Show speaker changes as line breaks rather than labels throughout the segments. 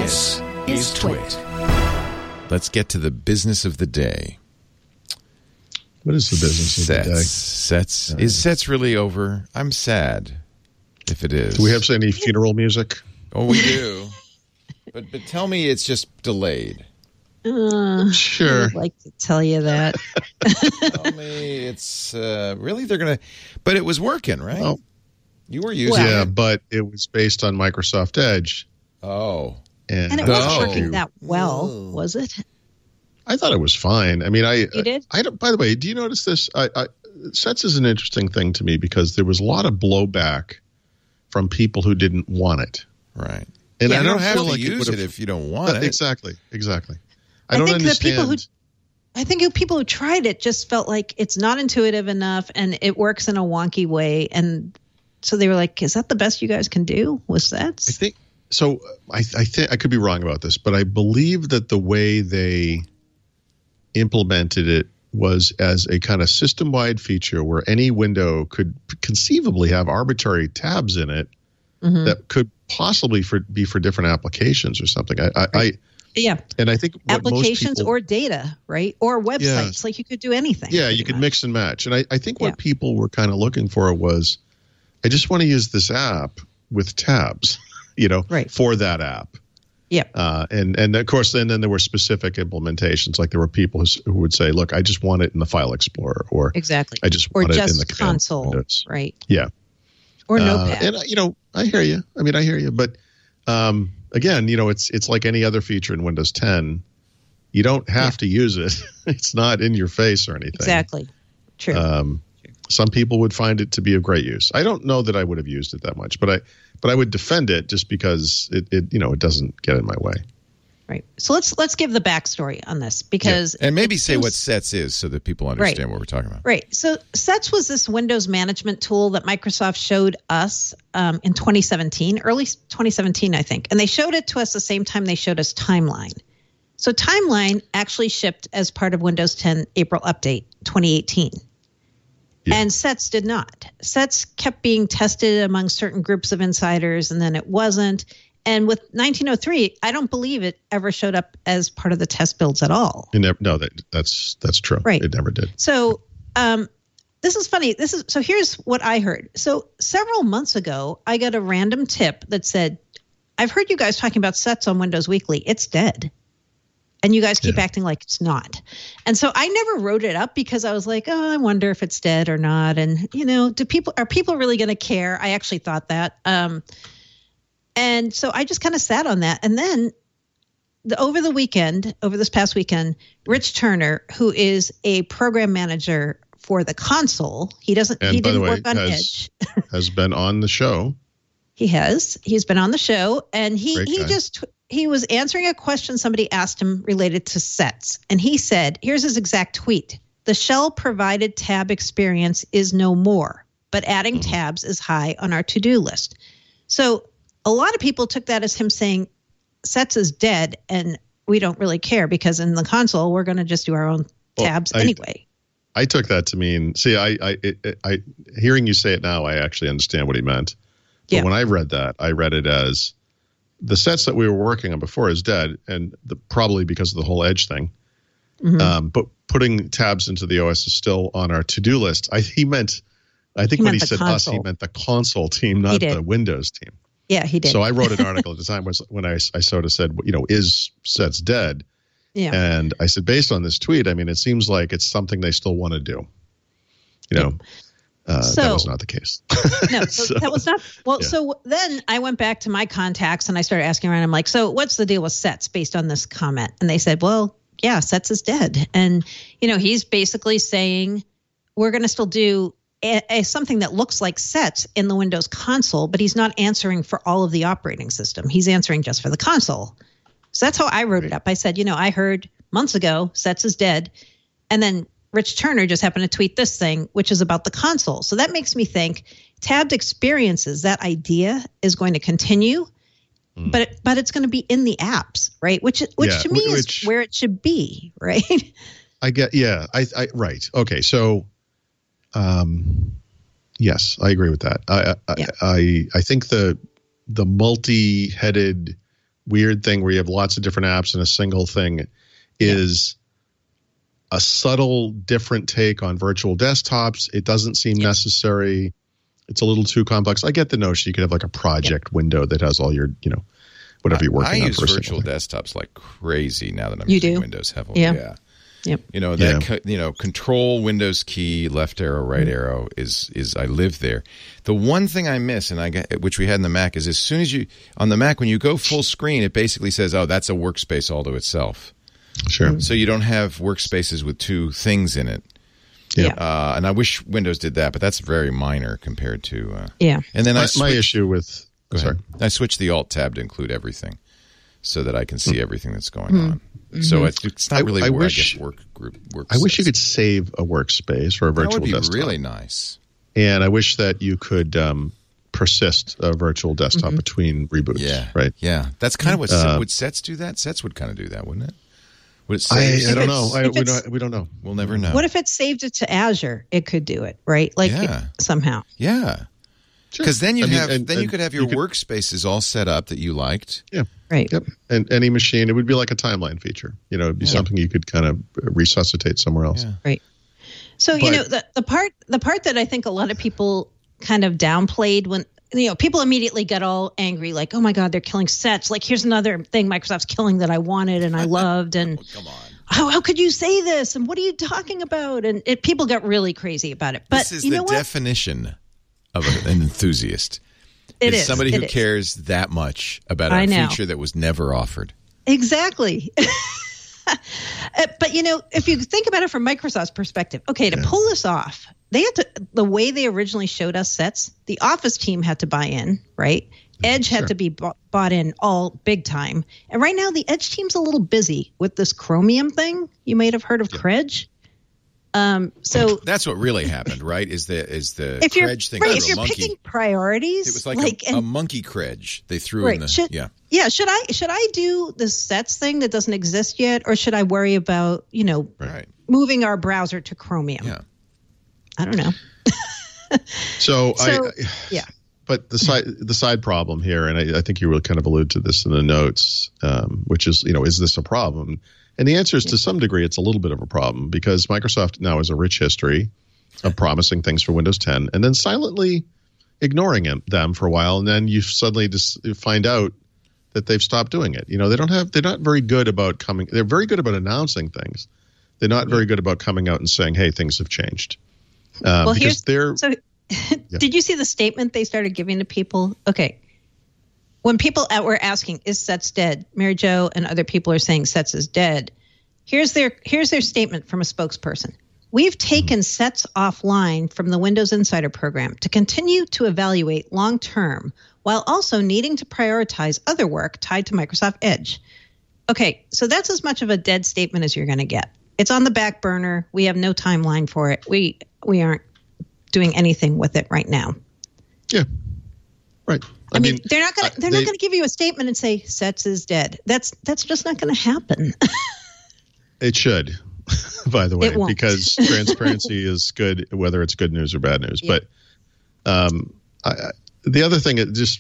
This is Twit. Let's get to the business of the day.
What is the business of the day?
Sets. Is Sets really over? I'm sad if it is.
Do we have any funeral music?
Oh, we do. but tell me it's just delayed.
Sure.
I would like to tell you that.
Tell me it's really they're going to... But it was working, right?
Well,
you were using it.
But it was based on Microsoft Edge.
Oh.
And it wasn't working that well, was it?
I thought it was fine. I mean,
You did?
By the way, do you notice this? Sets is an interesting thing to me because there was a lot of blowback from people who didn't want it.
Right.
And
yeah,
I don't
have
feel
to
like
use it if you don't want it.
Exactly.
I
don't
think
understand.
I think people who tried it just felt like it's not intuitive enough and it works in a wonky way. And so they were like, is that the best you guys can do with Sets?
I think so. I think I could be wrong about this, but I believe that the way they implemented it was as a kind of system-wide feature where any window could conceivably have arbitrary tabs in it that could possibly be for different applications or something.
Yeah.
And I think what
applications
most people,
or data, right? Or websites. Like you could do anything.
Yeah, you could mix and match. And I think what people were kind of looking for was, I just want to use this app with tabs, for that app.
Yeah.
And of course, then there were specific implementations. Like there were people who would say, look, I just want it in the File Explorer, or
exactly,
I just want it in the
console,
windows.
Right?
Yeah.
Or Notepad.
And I hear you. I hear you. But again, it's like any other feature in Windows 10. You don't have to use it. It's not in your face or anything.
Exactly. True.
Some people would find it to be of great use. I don't know that I would have used it that much, but I would defend it just because it doesn't get in my way.
Right. So let's give the backstory on this because
and maybe say what Sets is so that people understand what we're talking about.
Right. So Sets was this Windows management tool that Microsoft showed us in 2017, early 2017, I think, and they showed it to us the same time they showed us Timeline. So Timeline actually shipped as part of Windows 10 April update 2018. Yeah. And Sets did not. Sets kept being tested among certain groups of insiders, and then it wasn't. And with 1903, I don't believe it ever showed up as part of the test builds at all.
That's true.
Right.
It never did.
So this is funny. So here's what I heard. So several months ago, I got a random tip that said, I've heard you guys talking about Sets on Windows Weekly. It's dead. And you guys keep acting like it's not. And so I never wrote it up because I was like, oh, I wonder if it's dead or not. And, are people really going to care? I actually thought that. And so I just kind of sat on that. And then over this past weekend, Rich Turner, who is a program manager for the console, he didn't work on Edge.
Has been on the show.
He's been on the show, and he was answering a question somebody asked him related to Sets. And he said, here's his exact tweet. The shell provided tab experience is no more, but adding tabs is high on our to-do list. So a lot of people took that as him saying Sets is dead and we don't really care because in the console, we're going to just do our own tabs anyway.
I took that to mean, I hearing you say it now, I actually understand what he meant. But when I read that, I read it as the Sets that we were working on before is dead, and probably because of the whole Edge thing. But putting tabs into the OS is still on our to-do list. I think when he said us, he meant the console team, not the Windows team.
Yeah, he did.
So I wrote an article at the time when I sort of said, is Sets dead?
Yeah.
And I said, based on this tweet, it seems like it's something they still want to do. That was not the case.
No, that was not. Well, So then I went back to my contacts and I started asking around. I'm like, so what's the deal with Sets based on this comment? And they said, well, yeah, Sets is dead. And, he's basically saying we're going to still do something that looks like Sets in the Windows console, but he's not answering for all of the operating system. He's answering just for the console. So that's how I wrote it up. I said, I heard months ago Sets is dead. And then Rich Turner just happened to tweet this thing, which is about the console. So that makes me think tabbed experiences, that idea is going to continue, but it's going to be in the apps, right? Which to me is where it should be, right?
I get, right. Okay. So, yes, I agree with that. I think the multi-headed weird thing where you have lots of different apps in a single thing is a subtle different take on virtual desktops. It doesn't seem necessary. It's a little too complex. I get the notion you could have like a project window that has all your, whatever you're working on.
I use virtual desktops like crazy now that I'm
You
using
do?
Windows heavily.
Yeah. Yep.
Control Windows key, left arrow, right arrow is I live there. The one thing I miss, which we had in the Mac, is as soon as on the Mac, when you go full screen, it basically says, oh, that's a workspace all to itself.
Sure.
So you don't have workspaces with two things in it.
Yeah.
And I wish Windows did that, but that's very minor compared to.
And
then
my issue with.
Sorry. I switched the Alt tab to include everything, so that I can see everything that's going on. So it's not really work group.
I wish you could save a workspace or a virtual desktop.
That would be really nice.
And I wish that you could persist a virtual desktop between reboots.
Yeah.
Right.
Yeah. That's kind of what would Sets do that? Sets would kind of do that, wouldn't it? Would it save?
I don't know. We don't know.
We'll never know.
What if it saved it to Azure? It could do it, right? Somehow.
Yeah. Because then you could have your workspaces all set up that you liked.
Yeah.
Right.
Yep. And any machine, it would be like a timeline feature. It'd be something you could kind of resuscitate somewhere else.
Yeah. Right. So, the part that I think a lot of people kind of downplayed when, people immediately got all angry, like, oh my God, they're killing Sets. Like, here's another thing Microsoft's killing that I wanted and I loved. And
come on.
How could you say this? And what are you talking about? And people got really crazy about it. But
this is the definition of an enthusiast.
It is
somebody who cares that much about a feature that was never offered.
Exactly. But if you think about it from Microsoft's perspective, okay, to pull this off, they had to, the way they originally showed us Sets, the Office team had to buy in, right? Edge had to be bought in all big time. And right now the Edge team's a little busy with this Chromium thing. You might have heard of Credge. So
that's what really happened, right? Is the Credge thing?
Right, if you're picking priorities,
it was like a monkey Credge they threw in the
Should I do the Sets thing that doesn't exist yet, or should I worry about moving our browser to Chromium?
Yeah,
I don't know.
But the side problem here, and I think you really kind of allude to this in the notes, which is is this a problem? And the answer is to some degree, it's a little bit of a problem because Microsoft now has a rich history of promising things for Windows 10 and then silently ignoring them for a while. And then you suddenly just find out that they've stopped doing it. They're not very good about they're very good about announcing things. They're not very good about coming out and saying, hey, things have changed.
Did you see the statement they started giving to people? Okay. When people were asking, is Sets dead? Mary Jo and other people are saying Sets is dead. Here's their statement from a spokesperson. We've taken Sets offline from the Windows Insider program to continue to evaluate long-term while also needing to prioritize other work tied to Microsoft Edge. Okay, so that's as much of a dead statement as you're going to get. It's on the back burner. We have no timeline for it. We aren't doing anything with it right now.
Yeah, right.
I mean, they're not going to give you a statement and say Sets is dead. That's just not going to happen. It
should, by the way, because transparency is good, whether it's good news or bad news. Yeah. But the other thing,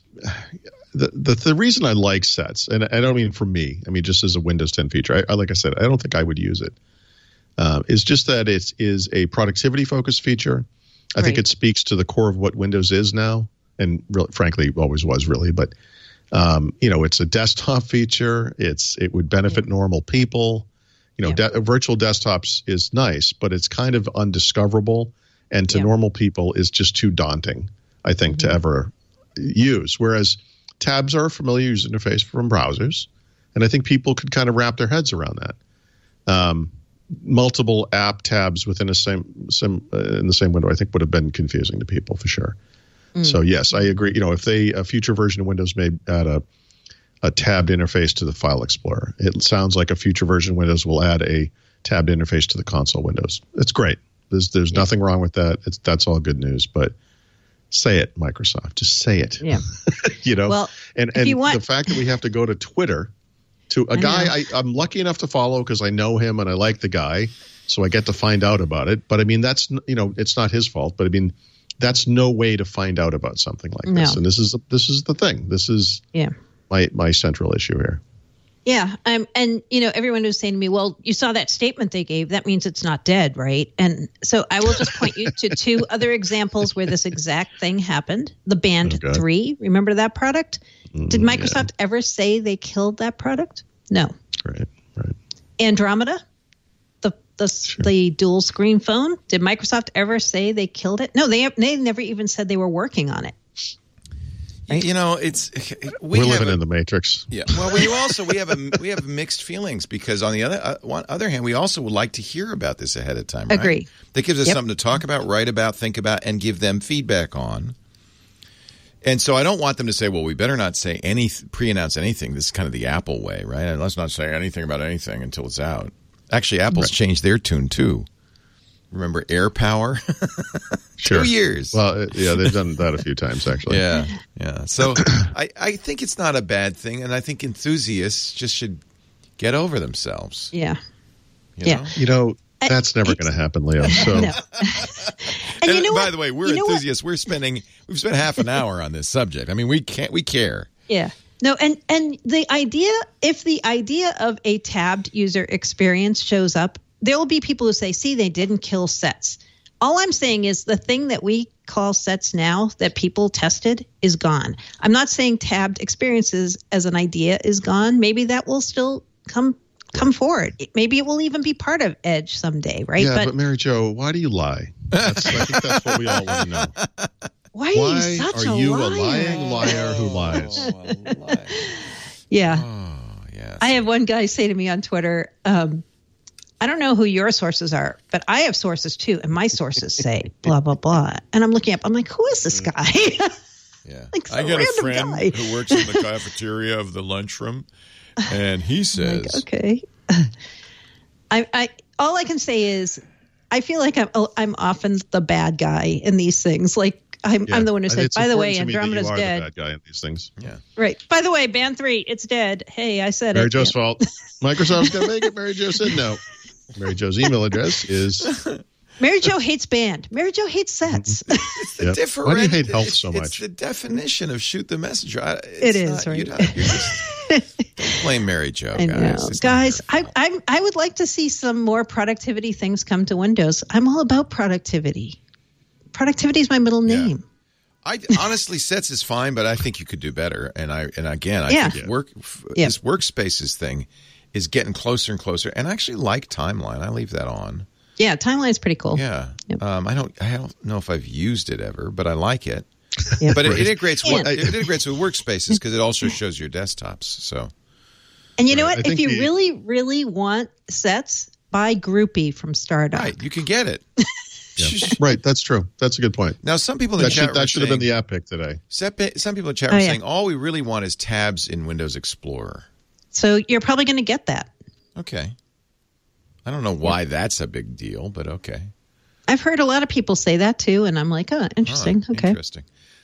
the reason I like Sets, and I don't mean for me, I mean just as a Windows 10 feature. Like I said, I don't think I would use it. Is just that it is a productivity focused feature. I think it speaks to the core of what Windows is now. And really, frankly, always was really, but it's a desktop feature. It would benefit normal people. Virtual desktops is nice, but it's kind of undiscoverable, and to normal people is just too daunting, I think, to ever use. Whereas tabs are a familiar user interface from browsers, and I think people could kind of wrap their heads around that. Multiple app tabs within in the same window, I think, would have been confusing to people for sure. So yes, I agree. If a future version of Windows may add a tabbed interface to the File Explorer, it sounds like a future version of Windows will add a tabbed interface to the console windows. It's great. There's nothing wrong with that. That's all good news. But say it, Microsoft. Just say it.
Yeah.
Well, and the fact that we have to go to Twitter to a guy I'm lucky enough to follow because I know him and I like the guy, so I get to find out about it. But I mean, that's it's not his fault. But I mean, that's no way to find out about something like this. And this is the thing. This is my central issue here.
Yeah. And, everyone was saying to me, well, you saw that statement they gave. That means it's not dead, right? And so I will just point you to 2 other examples where this exact thing happened. The Band 3, remember that product? Did Microsoft ever say they killed that product? No.
Right.
Andromeda, the dual screen phone. Did Microsoft ever say they killed it? No, they never even said they were working on it.
Right?
We're living in the Matrix.
Yeah. Well, we have mixed feelings because on the other hand, we also would like to hear about this ahead of time. Right?
Agree.
That gives us something to talk about, write about, think about, and give them feedback on. And so I don't want them to say, well, we better not say pre-announce anything. This is kind of the Apple way, right? And let's not say anything about anything until it's out. Actually, Apple's changed their tune too. Remember AirPower?
Sure.
2 years.
Well, they've done that a few times, actually.
Yeah. So I think it's not a bad thing, and I think enthusiasts just should get over themselves.
Yeah.
You know?
That's never going to happen, Leo. So.
No.
and by the way, we're enthusiasts. We've spent half an hour on this subject. I mean, we care.
Yeah. No, and the idea of a tabbed user experience shows up, there will be people who say, see, they didn't kill sets. All I'm saying is the thing that we call sets now that people tested is gone. I'm not saying tabbed experiences as an idea is gone. Maybe that will still come forward. Maybe it will even be part of Edge someday, right?
Yeah, but Mary Jo, why do you lie? I think that's what we all want to know.
Why are you such a liar?
Why are you a lying liar who lies?
Yeah.
Oh, yes.
I have one guy say to me on Twitter, I don't know who your sources are, but I have sources too, and my sources say blah, blah, blah. And I'm looking up, I'm like, who is this guy?
Yeah.
Like
I got a friend who works in the cafeteria of the lunchroom, and he says,
like, okay. I all I can say is I feel like I'm often the bad guy in these things. Like I'm the one who said, by the way, Andromeda's dead.
The bad guy in these things.
Yeah.
Right. By the way, Band 3, it's dead. Hey, I said
Mary
it.
Jo's fault. Microsoft's going to make it. Mary Jo said no. Mary Jo's email address is...
Mary Jo hates band. Mary Jo hates sets.
It's the different.
Why do you hate health so much?
It's the definition of shoot the messenger.
It is, right?
Don't blame Mary Jo, guys.
Guys, I would like to see some more productivity things come to Windows. I'm all about productivity. Productivity is my middle name.
I honestly, sets is fine, but I think you could do better. And I think this workspaces thing is getting closer and closer. And I actually like Timeline. I leave that on.
Yeah, Timeline's pretty cool.
Yeah,
yep.
I don't know if I've used it ever, but I like it.
Yep.
But it integrates with workspaces because it also shows your desktops. So,
and you know what? If you really, really want sets, buy Groupie from Stardock.
Right, you can get it.
Yeah. Right, that's true. That's a good point.
Now, some people in the chat
that should have been the app pick today.
Some people in the chat were saying all we really want is tabs in Windows Explorer.
So you're probably going to get that.
Okay. I don't know why that's a big deal, but okay.
I've heard a lot of people say that too, and I'm like, oh, interesting. Okay.
Interesting.